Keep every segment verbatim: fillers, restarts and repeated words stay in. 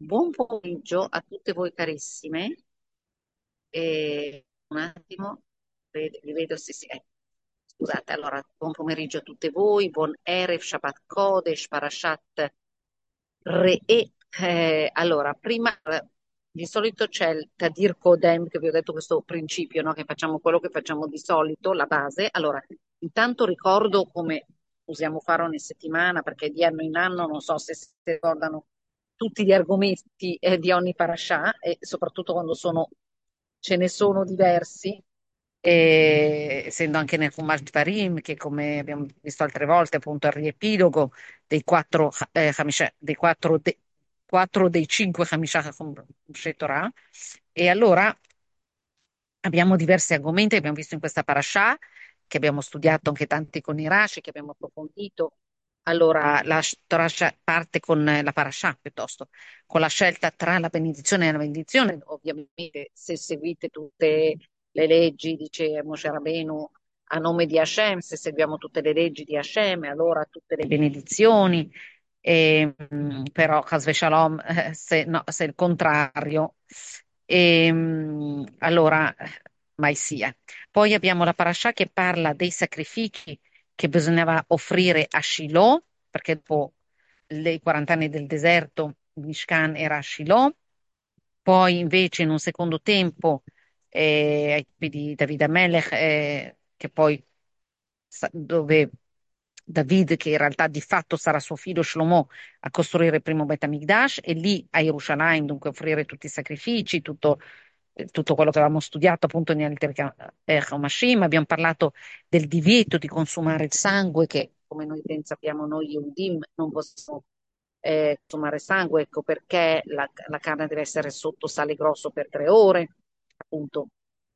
Buon pomeriggio a tutte voi carissime. E un attimo, ved- vi vedo, sì, sì, eh. Scusate, allora, buon pomeriggio a tutte voi, buon Erev, Shabbat Kodesh, Parashat Re'e. Eh, allora, prima, eh, di solito c'è il Tadir Kodem, che vi ho detto questo principio, no? Che facciamo quello che facciamo di solito, la base. Allora, intanto ricordo come usiamo fare ogni settimana, perché di anno in anno non so se si ricordano tutti gli argomenti eh, di ogni parasha, e soprattutto quando sono, ce ne sono diversi, e essendo anche nel Chumash Dvarim, che come abbiamo visto altre volte, appunto, è il riepilogo dei quattro, eh, Hamisha- dei quattro, de- quattro dei cinque Hamisha Chumshei Torah. E allora abbiamo diversi argomenti che abbiamo visto in questa parasha, che abbiamo studiato anche tanti con i Rashi, che abbiamo approfondito. Allora, la sh- parasha parte con eh, la parasha, piuttosto, con la scelta tra la benedizione e la benedizione. Ovviamente, se seguite tutte le leggi, dice Moshe Rabbeinu, a nome di Hashem, se seguiamo tutte le leggi di Hashem, allora tutte le benedizioni. E, mh, però, Hasve Shalom, eh, se, no, se è il contrario, e, mh, allora mai sia. Poi abbiamo la parasha che parla dei sacrifici che bisognava offrire a Shiloh, perché dopo i quaranta anni del deserto il Mishkan era a Shiloh. Poi invece in un secondo tempo, eh, ai tempi di Davide Amelech, eh, che poi sa- dove David, che in realtà di fatto sarà suo figlio Shlomo, a costruire il primo Bet HaMikdash, e lì a Gerusalemme dunque offrire tutti i sacrifici, tutto, eh, tutto quello che avevamo studiato appunto nel Hamashim. Abbiamo parlato del divieto di consumare il sangue, che come noi ben sappiamo noi Yehudim non possiamo eh, consumare sangue, ecco perché la, la carne deve essere sotto sale grosso per tre ore, appunto,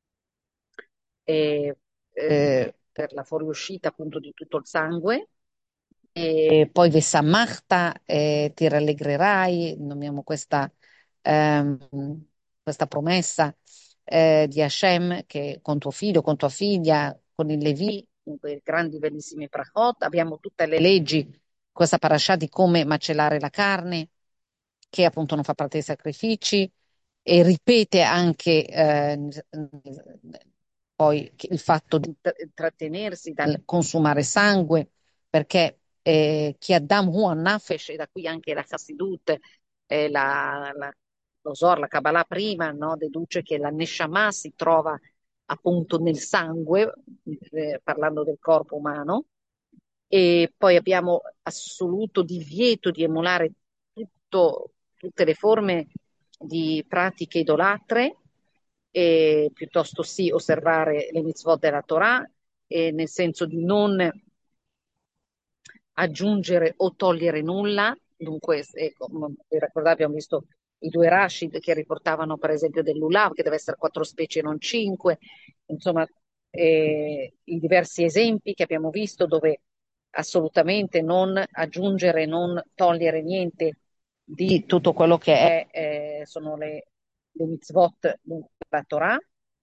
e, eh, per la fuoriuscita appunto di tutto il sangue. E poi Vesamachta, eh, ti rallegrerai, nominiamo questa, ehm, questa promessa eh, di Hashem, che con tuo figlio, con tua figlia, con il Levi, con quei grandi bellissimi prachot, abbiamo tutte le leggi, questa parasha di come macellare la carne, che appunto non fa parte dei sacrifici, e ripete anche eh, poi che il fatto di tra- trattenersi dal consumare sangue, perché eh, chi Adam hu nafesh, e da qui anche la Chassidut, eh, la, la, lo Zohar, la Kabbalah prima, no, deduce che la Neshama si trova appunto nel sangue, eh, parlando del corpo umano. E poi abbiamo assoluto divieto di emulare tutto- tutte le forme di pratiche idolatre, e piuttosto sì osservare le mitzvot della Torah, e nel senso di non aggiungere o togliere nulla. Dunque, ecco, come vi ricordate, abbiamo visto i due Rashid che riportavano per esempio dell'Ulav, che deve essere quattro specie e non cinque, insomma, eh, i diversi esempi che abbiamo visto dove assolutamente non aggiungere, non togliere niente di tutto quello che è, eh, sono le, le mitzvot della Torah,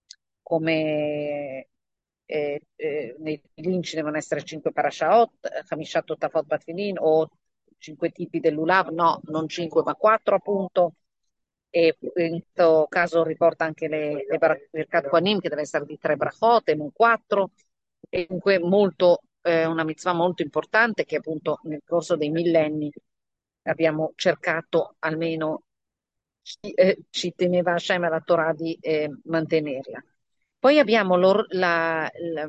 come eh, eh, nei Tefillin ci devono essere cinque parashaot, Hamishat Totafot Batfilin, o cinque tipi dell'Ulav, no, non cinque ma quattro appunto, e in questo caso riporta anche le, le bar- il Birkat Kohanim, che deve essere di tre brachot e non quattro, e dunque molto, eh, una mitzvah molto importante che appunto nel corso dei millenni abbiamo cercato, almeno ci, eh, ci teneva Hashem alla Torah, di eh, mantenerla. Poi abbiamo l'or- la- la-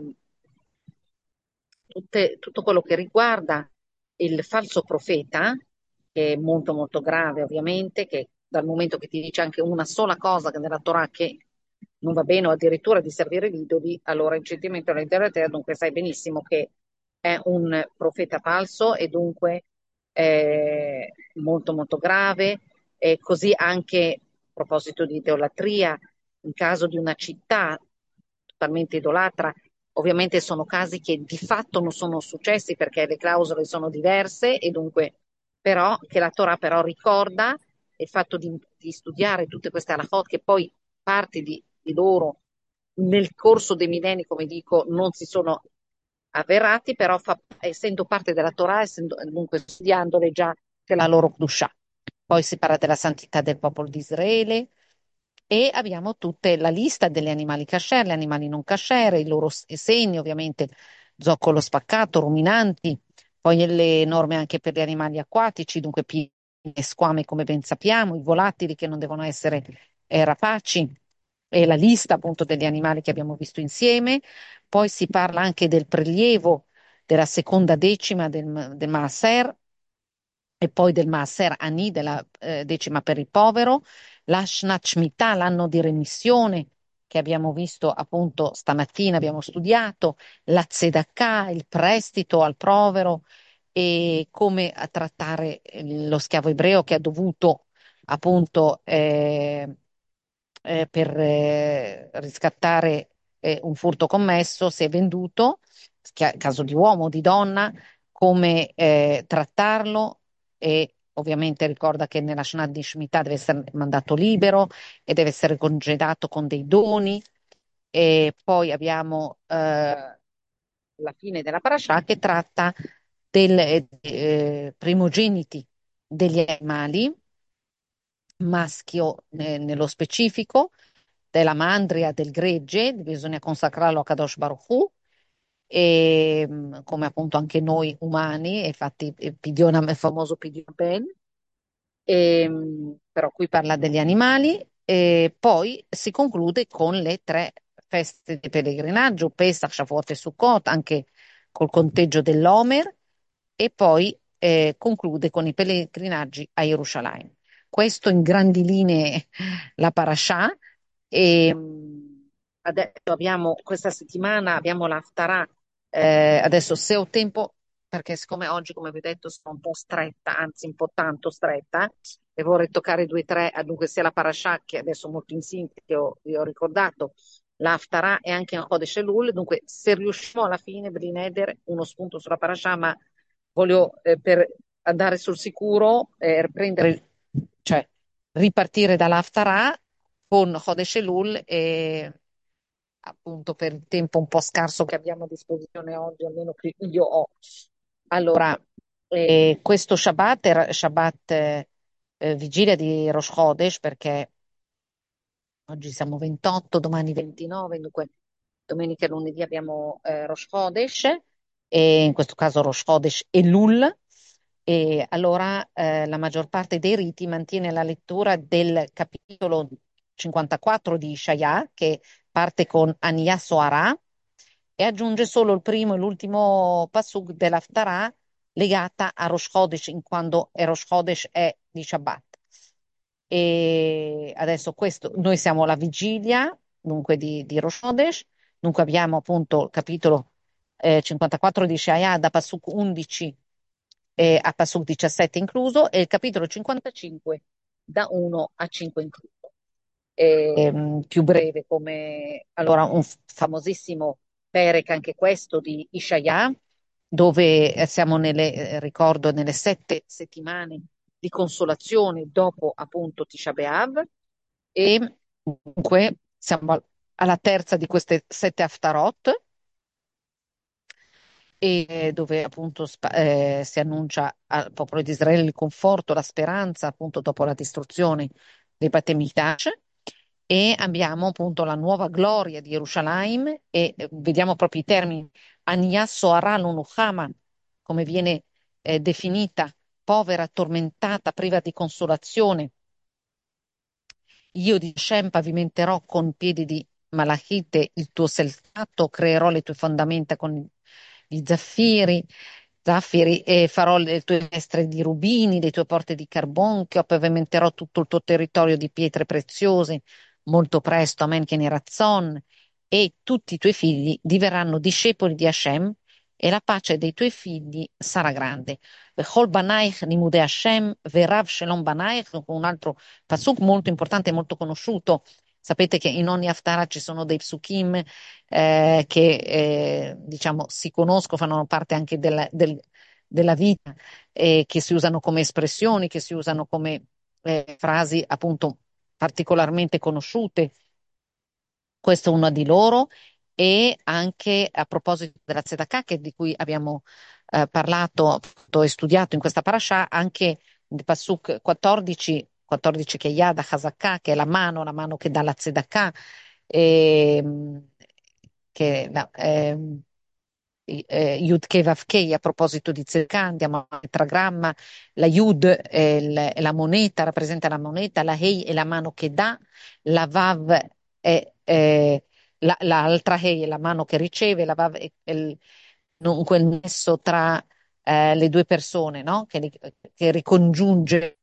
tutte- tutto quello che riguarda il falso profeta, che è molto molto grave ovviamente, che dal momento che ti dice anche una sola cosa che nella Torah che non va bene, o addirittura di servire gli idoli, allora il sentimento all'interno di te, dunque sai benissimo che è un profeta falso, e dunque è molto molto grave. E così anche a proposito di idolatria, in caso di una città totalmente idolatra. Ovviamente sono casi che di fatto non sono successi perché le clausole sono diverse, e dunque però che la Torah però ricorda il fatto di, di studiare tutte queste halachot, che poi parti di, di loro nel corso dei millenni, come dico, non si sono avverati, però fa- essendo parte della Torah, essendo, dunque studiandole già, che la loro Kedusha. poi si parla della santità del popolo di Israele e abbiamo tutta la lista degli animali kasher, gli animali non kasher, i loro s- segni, ovviamente, zoccolo spaccato, ruminanti, poi le norme anche per gli animali acquatici, dunque piedi e squame come ben sappiamo, i volatili che non devono essere eh, rapaci e la lista appunto degli animali che abbiamo visto insieme. Poi si parla anche del prelievo della seconda decima del, del Maaser e poi del Maaser Ani, della eh, decima per il povero, la Shnat Shmita, l'anno di remissione che abbiamo visto appunto stamattina, abbiamo studiato, la Tzedakah, il prestito al povero e come a trattare eh, lo schiavo ebreo che ha dovuto appunto eh, eh, per eh, riscattare eh, un furto commesso, si è venduto, schia- caso di uomo o di donna, come eh, trattarlo e ovviamente ricorda che nella Shanat di Shemitah deve essere mandato libero e deve essere congedato con dei doni. E poi abbiamo eh, la fine della parasha che tratta del eh, primogeniti degli animali, maschio eh, nello specifico, della mandria, del gregge, bisogna consacrarlo a Kadosh Baruch Hu, e, mh, come appunto anche noi umani, e infatti il Pidiona, il famoso Pidion Ben, e, mh, però qui parla degli animali, e poi si conclude con le tre feste di pellegrinaggio, Pesach, Shavuot e Sukkot, anche col conteggio dell'Omer, e poi eh, conclude con i pellegrinaggi a Gerusalemme. Questo in grandi linee la parasha. E mh, adesso abbiamo, questa settimana abbiamo l'Haftarah. Eh, adesso se ho tempo, perché siccome oggi, come vi ho detto, sono un po' stretta, anzi un po' tanto stretta, e vorrei toccare due o tre, ah, dunque sia la parasha che adesso molto in sintesi che ho- vi ho ricordato, l'Haftarah e anche in Chodesh Elul, dunque se riusciamo alla fine, Brineder, uno spunto sulla parasha, ma voglio eh, per andare sul sicuro, eh, prendere, cioè ripartire dall'Haftarah con Chodesh Elul e appunto per il tempo un po' scarso che abbiamo a disposizione oggi, almeno che io ho. Allora, eh, questo Shabbat era Shabbat eh, eh, vigilia di Rosh Chodesh perché oggi siamo ventotto, domani ventinove, dunque domenica e lunedì abbiamo eh, Rosh Chodesh, e in questo caso Rosh Chodesh e Lul. E allora eh, la maggior parte dei riti mantiene la lettura del capitolo cinquantaquattro di Ishaya, che parte con Ania Soara, e aggiunge solo il primo e l'ultimo pasuk dell'Haftarah legata a Rosh Chodesh, in quando è Rosh Chodesh è di Shabbat. E adesso questo, noi siamo alla vigilia, dunque di, di Rosh Chodesh, dunque abbiamo appunto il capitolo eh, cinquantaquattro di Shaya da Pasuk undici eh, a Pasuk diciassette incluso e il capitolo cinquantacinque da uno a cinque incluso. Ehm, più breve come allora un f- famosissimo Perek anche questo di Ishaya, dove eh, siamo nelle, eh, ricordo, nelle sette settimane di consolazione dopo appunto Tisha B'Av e dunque siamo al- alla terza di queste sette Haftarot e dove appunto spa- eh, si annuncia al popolo di Israele il conforto, la speranza appunto dopo la distruzione dei Beit Mikdash e abbiamo appunto la nuova gloria di Gerusalemme e eh, vediamo proprio i termini Ania Soara Nunuchama, come viene eh, definita, povera, tormentata, priva di consolazione. Io di Shem pavimenterò con piedi di malachite il tuo selcato, creerò le tue fondamenta con gli zaffiri, zaffiri e farò le tue finestre di rubini, le tue porte di carbonchio, pavimenterò tutto il tuo territorio di pietre preziose, molto presto, amen, che ne razzon, e tutti i tuoi figli diverranno discepoli di Hashem e la pace dei tuoi figli sarà grande. Vechol banaich limude Hashem, verav shalom banaich, un altro pasuk molto importante e molto conosciuto. Sapete che in ogni Haftarah ci sono dei psukim eh, che eh, diciamo si conoscono, fanno parte anche della, del- della vita, eh, che si usano come espressioni, che si usano come eh, frasi appunto particolarmente conosciute. Questo è uno di loro. E anche a proposito della Tzedakah, che di cui abbiamo eh, parlato appunto, e studiato in questa parasha, anche il Pasuk quattordici, quattordici che Yada Chazakah, che è la mano, la mano che dà la Tzedakah, ehm, che la, ehm, eh, Yud Kei Vav Kei, a proposito di Tzedakah, andiamo al tetragramma, la Yud è, il- è la moneta, rappresenta la moneta, la Hei è la mano che dà, la Vav è, eh, la- l'altra Hei è la mano che riceve, la Vav è, è il, dunque il nesso tra eh, le due persone, no? Che, li- che ricongiunge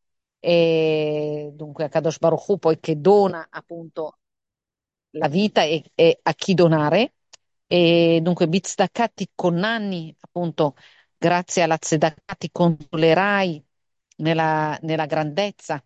e dunque a Kadosh Baruch Hu, poi che dona appunto la vita e, e a chi donare. E dunque Bizdakati con anni, appunto, grazie alla Tzedakah ti consolerai nella, nella grandezza.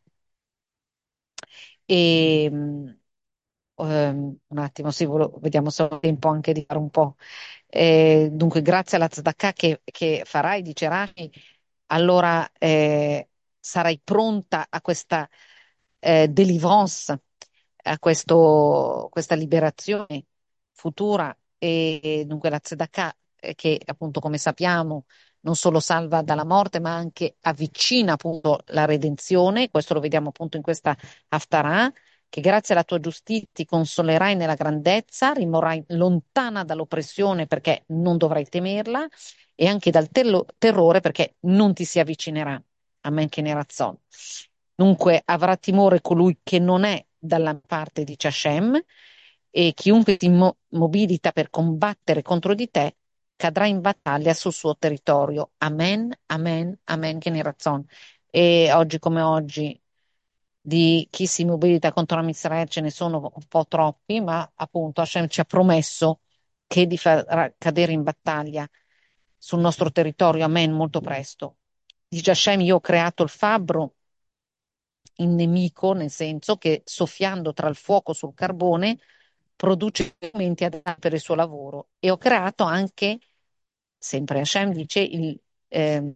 E mh, ehm, un attimo, sì, volevo- vediamo se ho tempo anche di fare un po'. Eh, dunque, grazie alla Tzedakah che, che farai, dice Rashi, allora eh, sarai pronta a questa eh, délivrance, a questo- questa liberazione futura e, e dunque la Tzedakah eh, che appunto come sappiamo non solo salva dalla morte ma anche avvicina appunto la redenzione, questo lo vediamo appunto in questa Haftarah, che grazie alla tua giustizia ti consolerai nella grandezza, rimarrai lontana dall'oppressione perché non dovrai temerla e anche dal tello- terrore perché non ti si avvicinerà a men che ne razzon. Dunque avrà timore colui che non è dalla parte di Hashem e chiunque ti mo- mobilita per combattere contro di te cadrà in battaglia sul suo territorio. Amen, amen, amen, che ne razzon. E oggi come oggi di chi si mobilita contro la Israele ce ne sono un po' troppi, ma appunto Hashem ci ha promesso che di far cadere in battaglia sul nostro territorio, amen, molto presto. Dice Hashem, io ho creato il fabbro in nemico, nel senso che soffiando tra il fuoco sul carbone produce elementi adatti per il suo lavoro. E ho creato anche, sempre Hashem dice, il, ehm,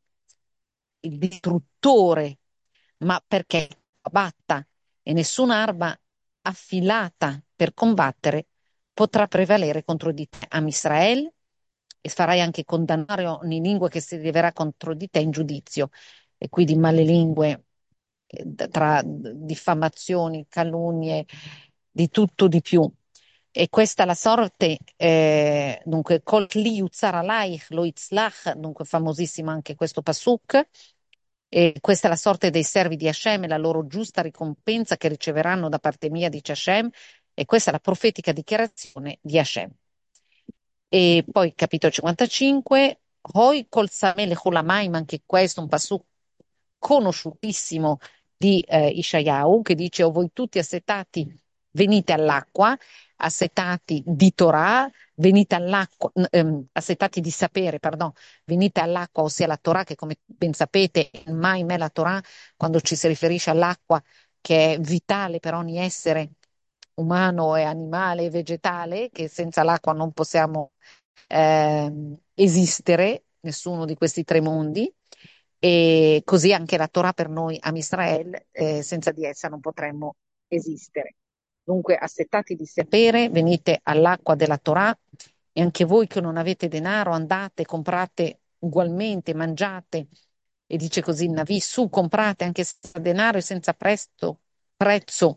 il distruttore, ma perché batta e nessuna arma affilata per combattere potrà prevalere contro di te. Am Israel e farai anche condannare ogni lingua che si rileverà contro di te in giudizio. E quindi male lingue, eh, tra diffamazioni, calunnie, di tutto di più. E questa è la sorte, eh, dunque, Kol Kli Yutzar Alaich Lo Yitzlach, dunque famosissimo anche questo pasuk, e questa è la sorte dei servi di Hashem e la loro giusta ricompensa che riceveranno da parte mia, dice Hashem, e questa è la profetica dichiarazione di Hashem. E poi capitolo cinquantacinque, Hoi kol sameh ma anche questo è un passaggio conosciutissimo di eh, Ishayahu, che dice: O voi tutti assetati, venite all'acqua, assetati di Torah, venite all'acqua, n- ehm, assetati di sapere, pardon, venite all'acqua, ossia la Torah, che come ben sapete, mai me la Torah, quando ci si riferisce all'acqua, che è vitale per ogni essere umano e animale e vegetale, che senza l'acqua non possiamo ehm, esistere, nessuno di questi tre mondi, e così anche la Torah per noi, Am Israel, eh, senza di essa non potremmo esistere. Dunque, assettati di sapere, venite all'acqua della Torah e anche voi che non avete denaro, andate, comprate ugualmente, mangiate. E dice così il Navi, su, comprate anche senza denaro e senza presto, prezzo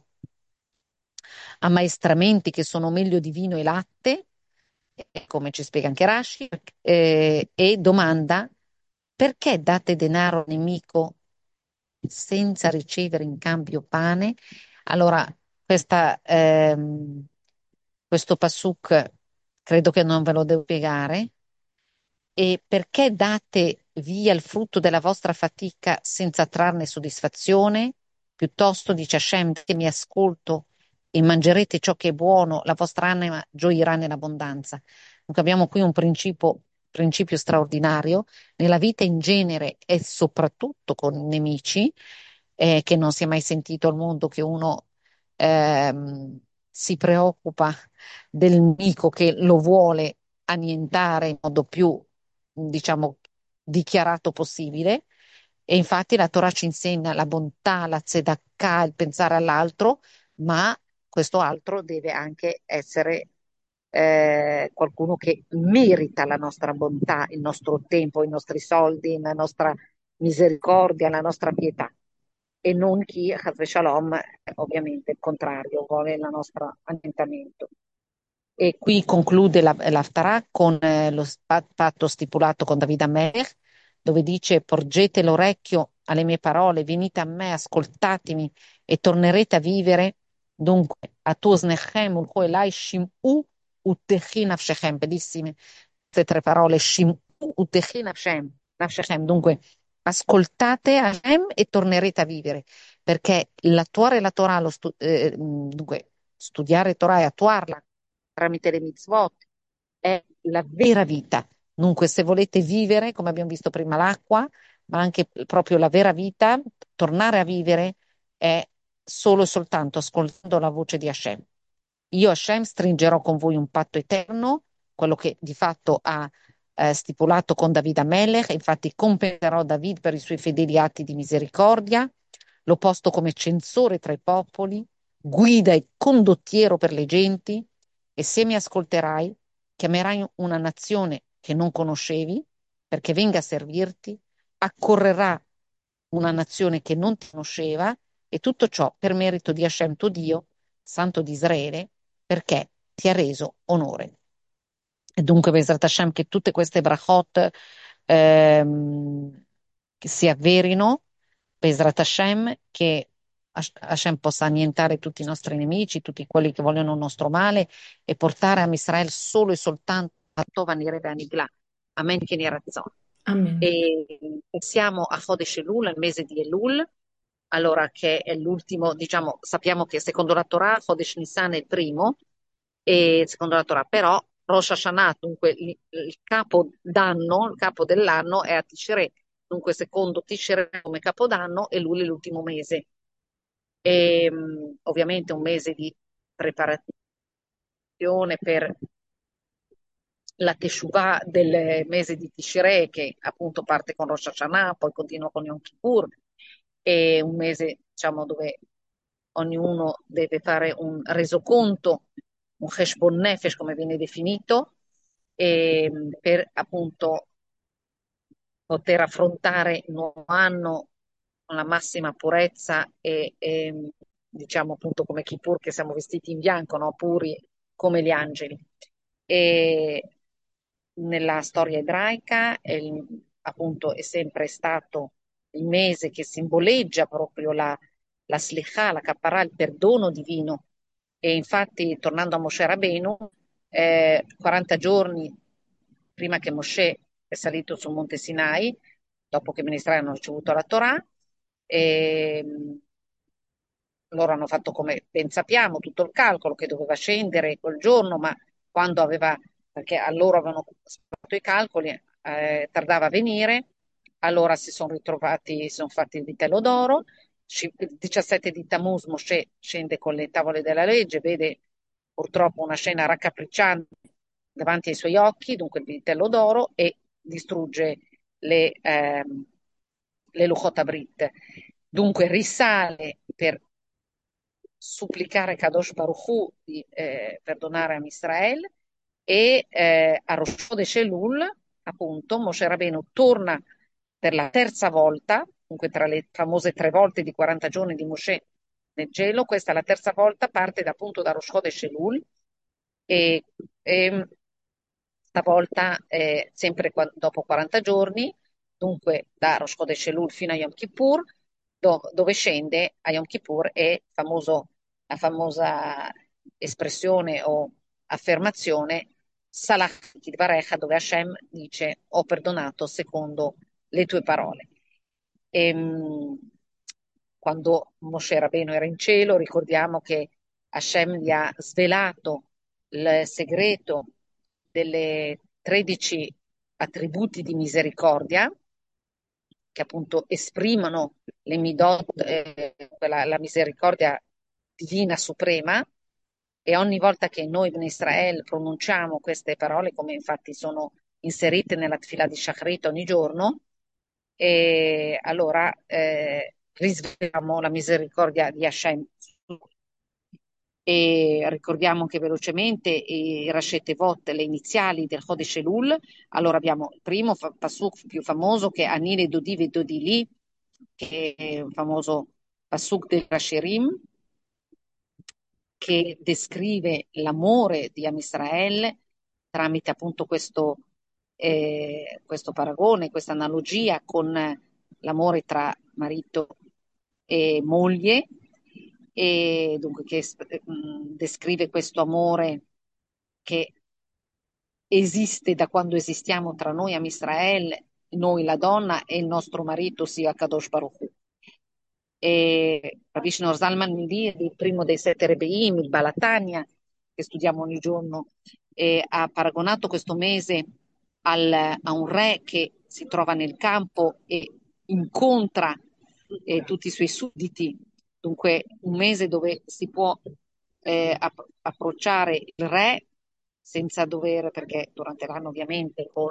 ammaestramenti che sono meglio di vino e latte, eh, come ci spiega anche Rashi, eh, e domanda perché date denaro al nemico senza ricevere in cambio pane? Allora, questa, ehm, questo pasuk credo che non ve lo devo spiegare. E perché date via il frutto della vostra fatica senza trarne soddisfazione? Piuttosto, dice Hashem, che mi ascolto e mangerete ciò che è buono, la vostra anima gioirà nell'abbondanza. Dunque abbiamo qui un principio, principio straordinario nella vita in genere e soprattutto con i nemici, eh, che non si è mai sentito al mondo che uno ehm, si preoccupa del nemico che lo vuole annientare in modo più, diciamo, dichiarato possibile. E infatti la Torah ci insegna la bontà, la tzedakah, il pensare all'altro, ma questo altro deve anche essere eh, qualcuno che merita la nostra bontà, il nostro tempo, i nostri soldi, la nostra misericordia, la nostra pietà, e non chi, Chas Shalom, ovviamente il contrario, vuole il nostro annientamento. E qui conclude la, l'Haftarah con eh, lo spa- patto stipulato con Davide Amelech, dove dice: Porgete l'orecchio alle mie parole, venite a me, ascoltatemi e tornerete a vivere. Dunque, a tu snechem, ulcho elai, shim'u, utechi nafshechem. Bellissime queste tre parole, shim'u, utechi nafshem, nafshechem. Dunque, ascoltate Hashem e tornerete a vivere, perché l'attuare la Torah, lo stu- eh, dunque, studiare Torah e attuarla tramite le mitzvot, è la vera vita. Dunque, se volete vivere, come abbiamo visto prima, l'acqua, ma anche proprio la vera vita, tornare a vivere è solo e soltanto ascoltando la voce di Hashem. Io, Hashem, stringerò con voi un patto eterno, quello che di fatto ha eh, stipulato con David Amelech, infatti compenserò David per i suoi fedeli atti di misericordia, l'ho posto come censore tra i popoli, guida e condottiero per le genti, e se mi ascolterai, chiamerai una nazione che non conoscevi perché venga a servirti, accorrerà una nazione che non ti conosceva, e tutto ciò per merito di Hashem tuo Dio, Santo di Israele, perché ti ha reso onore. E dunque, Besrat Hashem, che tutte queste brachot ehm, che si avverino, Besrat Hashem, che Hash- Hashem possa annientare tutti i nostri nemici, tutti quelli che vogliono il nostro male, e portare a Israele solo e soltanto a Tova Nireh Nigla. Amen, che ne razzon. Amen. E siamo a Chodesh Elul, al mese di Elul, allora che è l'ultimo, diciamo, sappiamo che secondo la Torah Chodesh Nisan è il primo, e secondo la Torah, però Rosh Hashanah, dunque il, il capo d'anno, il capo dell'anno è a Tishrei, dunque secondo Tishrei come capodanno e lui è l'ultimo mese. E, mh, ovviamente un mese di preparazione per la Teshuvah del mese di Tishrei, che appunto parte con Rosh Hashanah, poi continua con Yom Kippur, è un mese, diciamo, dove ognuno deve fare un resoconto, un cheshbon nefesh, come viene definito, e, per appunto poter affrontare il nuovo anno con la massima purezza e, e, diciamo appunto come Kippur, che siamo vestiti in bianco, no? Puri come gli angeli. E nella storia ebraica è il- appunto è sempre stato il mese che simboleggia proprio la, la slichà, la capparà, il perdono divino. E infatti, tornando a Moshe Rabbeinu, eh, quaranta giorni prima che Moshe è salito sul Monte Sinai, dopo che i ministri hanno ricevuto la Torah, e, loro hanno fatto, come ben sappiamo, tutto il calcolo che doveva scendere quel giorno, ma quando aveva, perché a loro avevano fatto i calcoli, eh, tardava a venire, allora si sono ritrovati, si sono fatti il vitello d'oro. Sci- il diciassette di Tammuz Mosè scende con le tavole della legge, vede purtroppo una scena raccapricciante davanti ai suoi occhi, dunque il vitello d'oro, e distrugge le, ehm, le Luchot Abrit. Dunque risale per supplicare Kadosh Baruch Hu di eh, perdonare a Israel, e eh, a Rosh Chodesh Elul, appunto, Moshe Rabbeinu torna per la terza volta, dunque tra le famose tre volte di quaranta giorni di Moshe nel gelo, questa è la terza volta, parte da, appunto da Rosh Chodesh Elul, e, e stavolta eh, sempre qua- dopo quaranta giorni, dunque da Rosh Chodesh Elul fino a Yom Kippur, do- dove scende a Yom Kippur è famoso- la famosa espressione o affermazione Salah Varecha, dove Hashem dice: Ho perdonato secondo le tue parole. Ehm, Quando Moshe Rabbeinu era in cielo, ricordiamo che Hashem gli ha svelato il segreto delle tredici attributi di misericordia, che appunto esprimono le midot, eh, la, la misericordia divina suprema, e ogni volta che noi in Israele pronunciamo queste parole, come infatti sono inserite nella Tfilah di Shachrit ogni giorno, e allora eh, risveliamo la misericordia di Hashem. E ricordiamo anche velocemente i Rashet Tevot, le iniziali del Codice Lul. Allora abbiamo il primo fa- pasuk più famoso che è Anile Dodi Dodili, che è un famoso pasuk del Rasherim, che descrive l'amore di Amisrael tramite appunto questo, eh, questo paragone, questa analogia con l'amore tra marito e moglie, e dunque che mh, descrive questo amore che esiste da quando esistiamo tra noi a Israel, noi la donna e il nostro marito, sia Kadosh Baruch Hu. E Rabbi Shneur Zalman Mili, il primo dei sette Rebbeim, il Balatania, che studiamo ogni giorno, eh, ha paragonato questo mese al- a un re che si trova nel campo e incontra eh, tutti i suoi sudditi, dunque un mese dove si può eh, app- approcciare il re senza dover, perché durante l'anno ovviamente con,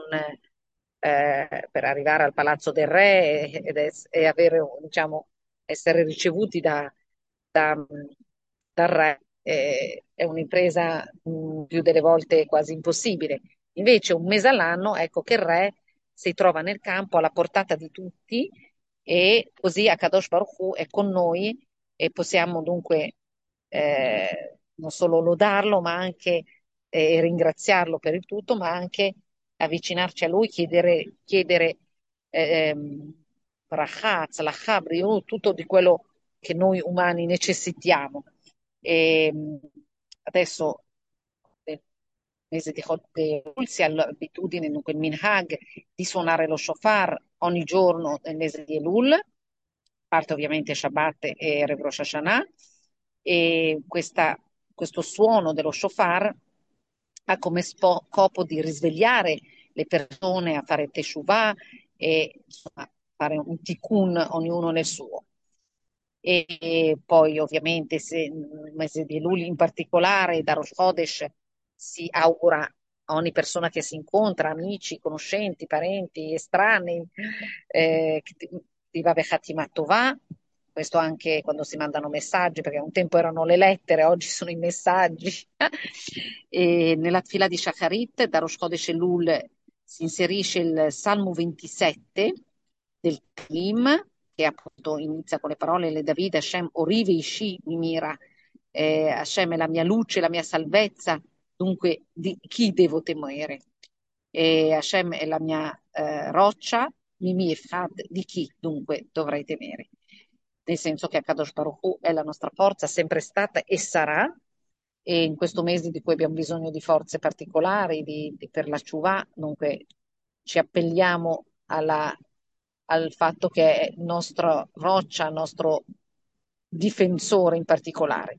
eh, per arrivare al palazzo del re e, ed es- e avere, diciamo, essere ricevuti da, da- dal re eh, è un'impresa mh, più delle volte quasi impossibile. Invece un mese all'anno, ecco che il re si trova nel campo alla portata di tutti e così Akadosh Baruch Hu è con noi e possiamo dunque eh, non solo lodarlo, ma anche eh, ringraziarlo per il tutto, ma anche avvicinarci a lui, chiedere, chiedere ehm, brachà, tzlachà, briut, tutto di quello che noi umani necessitiamo. E, mh, adesso, nel mese di Hod si ha l'abitudine, dunque il minhag, di suonare lo shofar ogni giorno nel mese di Elul, parte ovviamente Shabbat e Erev Rosh Hashanah, e questa- questo suono dello shofar ha come spo- scopo di risvegliare le persone a fare teshuvah e insomma, fare un tikkun ognuno nel suo. E poi ovviamente se il mese di luglio in particolare, da Rosh Chodesh, si augura a ogni persona che si incontra, amici, conoscenti, parenti, estranei, eh, che ti ti va Bechatima Tovà, questo anche quando si mandano messaggi, perché un tempo erano le lettere, oggi sono i messaggi. E nella fila di Shacharit, da Rosh Chodesh Elul, si inserisce il Salmo ventisette del Tehillim, che appunto inizia con le parole le David, Hashem, Orive Ishi, mi mira, eh, Hashem è la mia luce, la mia salvezza, dunque di chi devo temere? E Hashem è la mia eh, roccia, Mimi e Fad, di chi dunque dovrei temere? Nel senso che Akadosh Baruch Hu è la nostra forza, sempre stata e sarà, e in questo mese di cui abbiamo bisogno di forze particolari di- di- per la Tshuva, dunque ci appelliamo alla- al fatto che è nostra roccia, nostro difensore in particolare.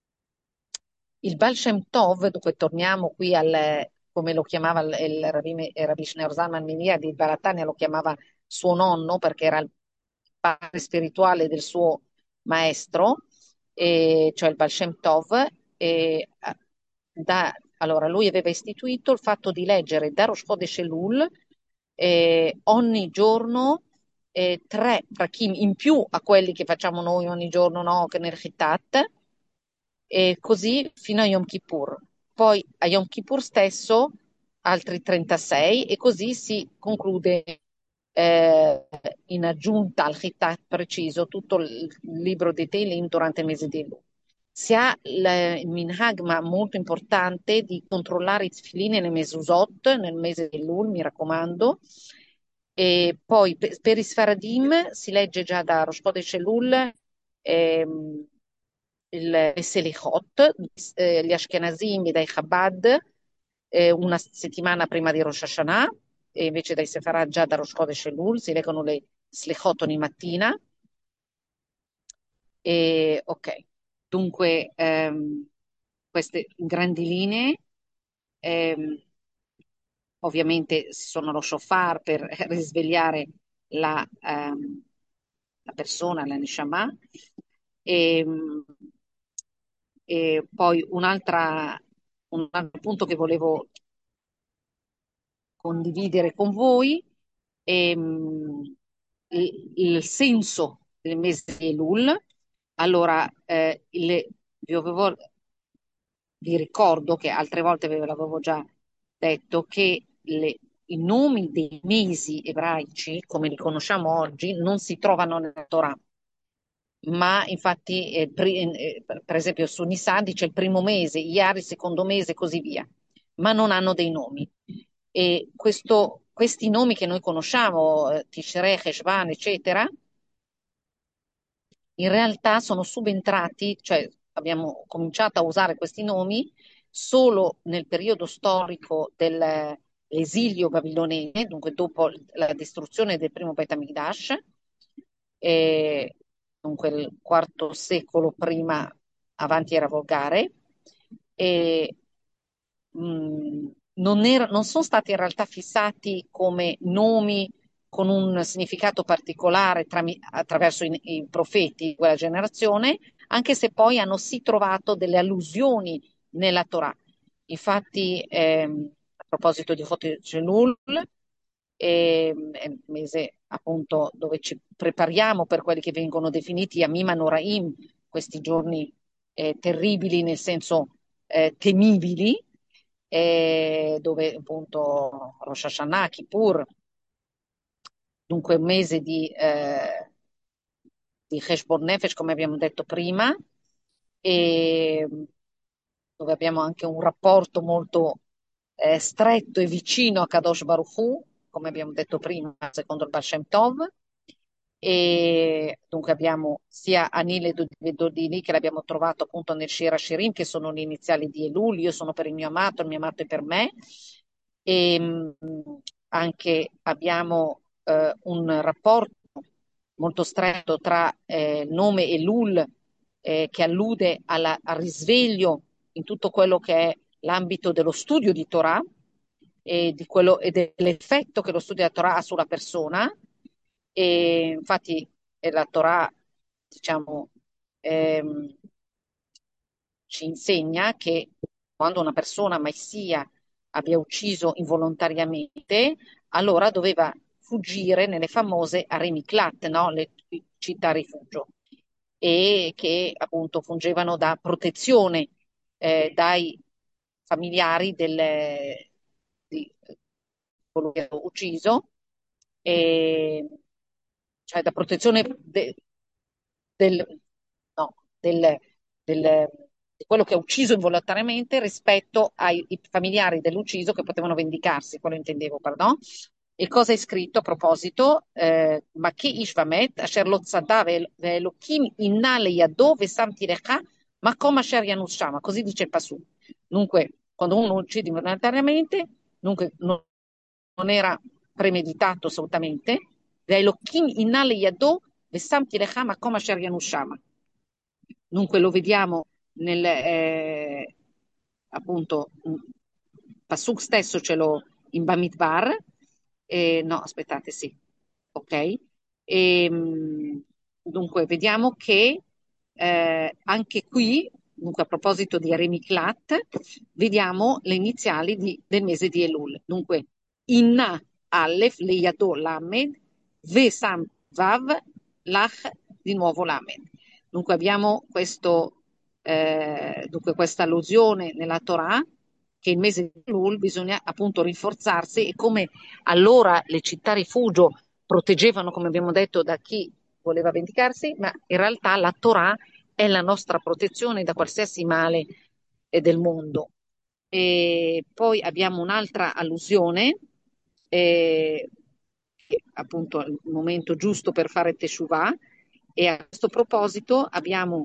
Il Baal Shem Tov, dunque torniamo qui al, come lo chiamava il, il Rabbi, il Rabbi Shneur Zalman Minià di Balatania, lo chiamava suo nonno perché era il padre spirituale del suo maestro, e, cioè il Baal Shem Tov. E, eh, da- allora, lui aveva istituito il fatto di leggere da Rosh Chodesh Elul eh, ogni giorno eh, tre prachim in più a quelli che facciamo noi ogni giorno, no, che nel Chitat, e così fino a Yom Kippur. Poi a Yom Kippur stesso altri trentasei e così si conclude eh, in aggiunta al Chitat preciso tutto il libro di Tehillim durante il mese di Elul. Si ha il, il minhag, ma molto importante, di controllare i tefillin e le mesuzot nel mese di Elul, mi raccomando. E poi per, per i Sfaradim si legge già da Rosh Chodesh Elul ehm, il Selichot, eh, gli Ashkenazim dai Chabad, eh, una settimana prima di Rosh Hashanah, e invece dai Sefarad già da Rosh Chodesh Elul si leggono le Selichot ogni mattina. E, ok, dunque ehm, queste grandi linee, ehm, ovviamente sono lo shofar per risvegliare la, ehm, la persona, la neshama, e, e poi un'altra, un altro punto che volevo condividere con voi è mh, il, il senso del mese di Elul. Allora, eh, il- vi avevo vi ricordo che altre volte ve l'avevo già detto che le- i nomi dei mesi ebraici, come li conosciamo oggi, non si trovano nella Torah, ma infatti, eh, pri- eh, per per esempio, su Nisan dice il primo mese, Iyar il secondo mese e così via, ma non hanno dei nomi. E questo- questi nomi che noi conosciamo, eh, Tishrei, Heshvan, eccetera, in realtà sono subentrati, cioè abbiamo cominciato a usare questi nomi solo nel periodo storico dell'esilio babilonese, dunque dopo la distruzione del primo Beit HaMikdash, e dunque il quarto secolo prima avanti era volgare, e mh, non, era- non sono stati in realtà fissati come nomi con un significato particolare trami- attraverso i, i profeti di quella generazione, anche se poi hanno sì trovato delle allusioni nella Torah. Infatti, ehm, a proposito di Hot Elul, ehm, è il mese appunto dove ci prepariamo per quelli che vengono definiti Yamim Noraim, questi giorni eh, terribili, nel senso eh, temibili, eh, dove appunto Rosh Hashanah, Kippur, dunque un mese di, eh, di Heshbon Nefesh, come abbiamo detto prima, e dove abbiamo anche un rapporto molto eh, stretto e vicino a Kadosh Baruch Hu, come abbiamo detto prima, secondo il Baal Shem Tov. E dunque abbiamo sia Anile e Dodini che l'abbiamo trovato appunto nel Shira Shirim, che sono le iniziali di Elul, io sono per il mio amato, il mio amato è per me. E mh, anche abbiamo eh, un rapporto molto stretto tra eh, nome Elul, eh, che allude alla- al risveglio in tutto quello che è l'ambito dello studio di Torah e, di quello, e dell'effetto che lo studio della Torah ha sulla persona. E infatti eh, la Torah, diciamo, ehm, ci insegna che quando una persona Messia abbia ucciso involontariamente, allora doveva fuggire nelle famose Aremiklat, no? Le città rifugio, e che appunto fungevano da protezione eh, dai familiari del, di colui che ha ucciso, e, cioè da protezione de- del, no, del, del- di quello che ha ucciso involontariamente rispetto ai i familiari dell'ucciso che potevano vendicarsi, quello intendevo, pardon. E cosa è scritto a proposito? Eh, ma chi Ishvamet, Asher lo tzadà ve'elokim inna leyado ve'sam tirecha, ma come Asher Yanus Shama, così dice il Pasù. Dunque, quando uno uccide involontariamente, dunque non, non era premeditato assolutamente, ve'elokim inna leyado ve'sam tirecha, ma come Asher Yanus Shama. Dunque lo vediamo nel, eh, appunto, mm, Pasuk stesso ce l'ho in Bamidbar, eh, no, aspettate, sì, ok. E, mh, dunque vediamo che eh, anche qui, dunque a proposito di Eremiklat, vediamo le iniziali di- del mese di Elul. Dunque, Inna, Aleph, Leiado, Lamed, Vesam, Vav, Lach, di nuovo Lamed. Dunque abbiamo questo, eh, dunque questa allusione nella Torah che il mese di Elul bisogna appunto rinforzarsi, e come allora le città rifugio proteggevano, come abbiamo detto, da chi voleva vendicarsi, ma in realtà la Torah è la nostra protezione da qualsiasi male eh, del mondo. E poi abbiamo un'altra allusione, eh, che appunto è il momento giusto per fare Teshuvah, e a questo proposito abbiamo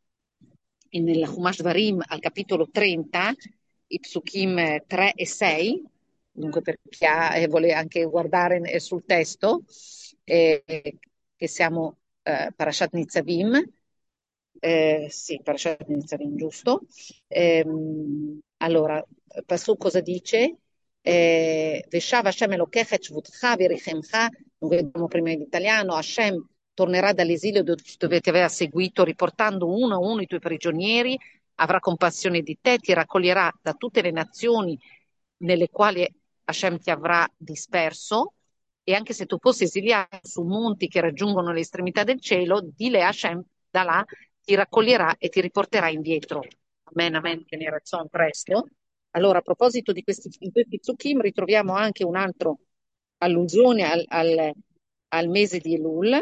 nel Humash Varim al capitolo trenta, i psukim eh, tre e sei, dunque per chi ha, eh, vuole anche guardare eh, sul testo, eh, che siamo eh, Parashat Nitzavim, eh, sì, Parashat Nitzavim, giusto. Ehm, allora, Pasuk cosa dice? Eh, Veshav Hashem Elokecha et Shvutcha v'Yerichemcha, dunque vediamo prima in italiano, Hashem tornerà dall'esilio dove ti aveva seguito, riportando uno a uno i tuoi prigionieri, avrà compassione di te, ti raccoglierà da tutte le nazioni nelle quali Hashem ti avrà disperso, e anche se tu fossi esiliato su monti che raggiungono l'estremità del cielo, di lì Hashem da là ti raccoglierà e ti riporterà indietro. Amen, amen, che ne ragion presto. Allora, a proposito di questi, di questi psukim, ritroviamo anche un'altra allusione al, al- al mese di Elul,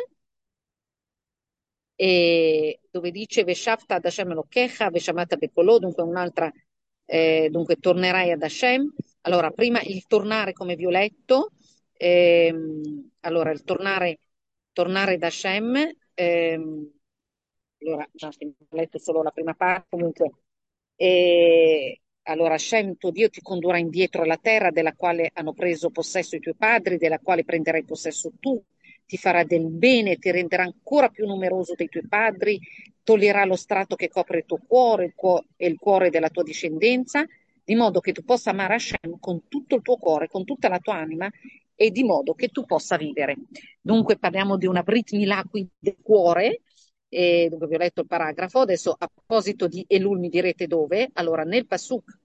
e dove dice Veshavta ad Hashem Elokecha, Veshamata Bekolò, dunque un'altra, eh, dunque tornerai ad Hashem. Allora, prima il tornare come vi ho letto, ehm, allora il tornare, tornare da Hashem, ehm, allora, già, ho letto solo la prima parte, comunque, e allora Hashem, tuo Dio, ti condurrà indietro alla terra della quale hanno preso possesso i tuoi padri, della quale prenderai possesso tu, ti farà del bene, ti renderà ancora più numeroso dei tuoi padri, toglierà lo strato che copre il tuo cuore il cuo- e il cuore della tua discendenza, di modo che tu possa amare Hashem con tutto il tuo cuore, con tutta la tua anima, e di modo che tu possa vivere. Dunque parliamo di una Brit Milà qui del cuore, e dunque vi ho letto il paragrafo. Adesso a proposito di Elul mi direte dove. Allora nel Pasuk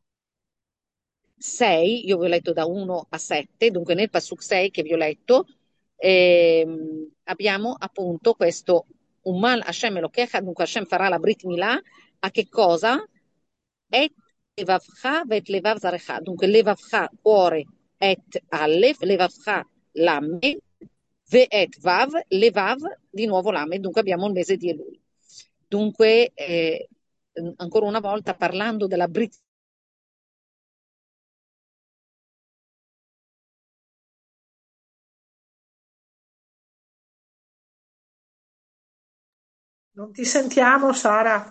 sei, io vi ho letto da uno a sette, dunque nel Pasuk sei che vi ho letto, ehm, abbiamo appunto questo Umal Hashem Elokecha, dunque Hashem farà la Brit Milà, a che cosa? Et levavcha vet levav zarecha, dunque levavcha cuore, et Aleph, levavcha lamed, ve et vav, levav di nuovo lamed, dunque abbiamo il mese di Elul. Dunque, eh, ancora una volta parlando della Brit Non ti sentiamo, Sara.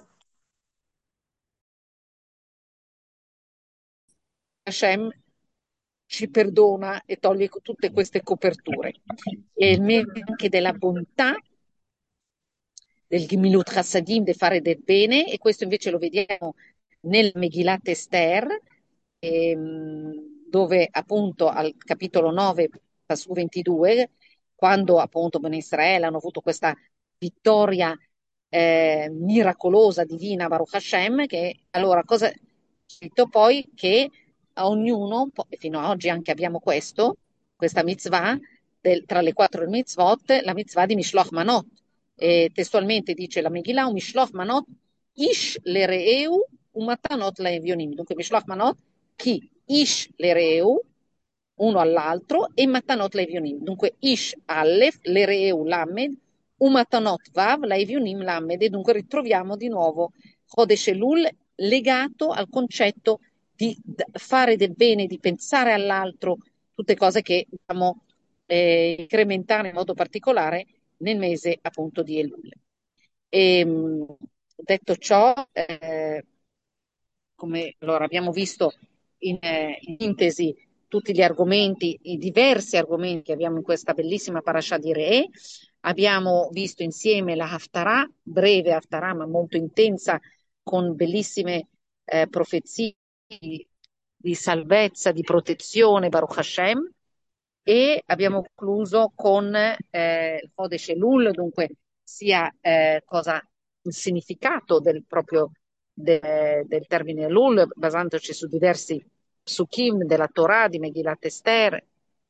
Hashem ci perdona e toglie tutte queste coperture. E il mese anche della bontà, del Gimilut Chassadim, del fare del bene, e questo invece lo vediamo nel Megillat Esther, ehm, dove appunto al capitolo nove, Pasù ventidue, quando appunto Bene Israele hanno avuto questa vittoria eh, miracolosa, divina, Baruch Hashem, che allora cosa è scritto poi? Che a ognuno, po- e fino ad oggi anche abbiamo questo, questa mitzvah, del- tra le quattro mitzvot, la mitzvah di Mishloach Manot. E testualmente dice la Megillah, un Mishloach Manot, Ish le reeu, un Matanot la evionim. Dunque Mishloach Manot, chi? Ish le reeu, uno all'altro, e Matanot la evionim. Dunque Ish Aleph, le reeu Lamed, un Matanot Vav, la evionim Lamed. E dunque ritroviamo di nuovo Chodesh Elul legato al concetto di fare del bene, di pensare all'altro, tutte cose che dobbiamo eh, incrementare in modo particolare nel mese appunto di Elul. E, mh, detto ciò, eh, come allora, abbiamo visto in, eh, in sintesi tutti gli argomenti, i diversi argomenti che abbiamo in questa bellissima parasha di Re, abbiamo visto insieme la Haftarah, breve Haftarah ma molto intensa, con bellissime eh, profezie di, di salvezza, di protezione, Baruch Hashem, e abbiamo concluso con eh, il Chodesh Elul, dunque sia eh, cosa, il significato del proprio de- del termine Elul, basandoci su diversi psukim della Torah, di Megillat Esther,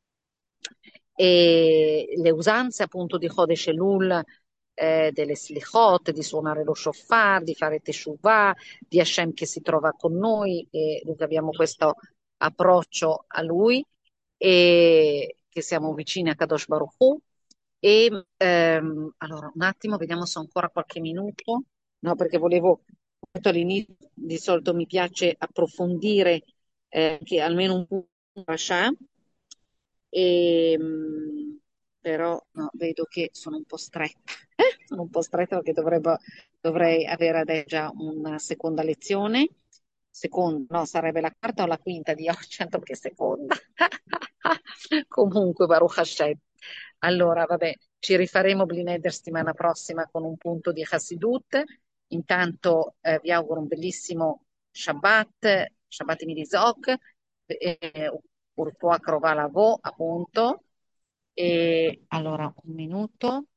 e le usanze appunto di Chodesh Elul, eh, delle slichot, di suonare lo shofar, di fare teshuvah, di Hashem che si trova con noi, e dunque abbiamo questo approccio a Lui, e che siamo vicini a Kadosh Baruch Hu. E ehm, allora un attimo, vediamo se ho ancora qualche minuto. No, perché volevo, all'inizio di solito mi piace approfondire eh, che almeno un punto Rasha, e, mh, però no, vedo che sono un po' stretta. Sono un po' stretta perché dovrebbe- dovrei avere adesso già una seconda lezione. Seconda, no, sarebbe la quarta o la quinta di oggi, tanto che seconda. Comunque, Baruch Hashem. Allora, vabbè, ci rifaremo Blineder settimana prossima con un punto di Hassidut. Intanto eh, vi auguro un bellissimo Shabbat, Shabbat Midizok, eh, Urpoa Krovalavo, appunto. E allora, un minuto.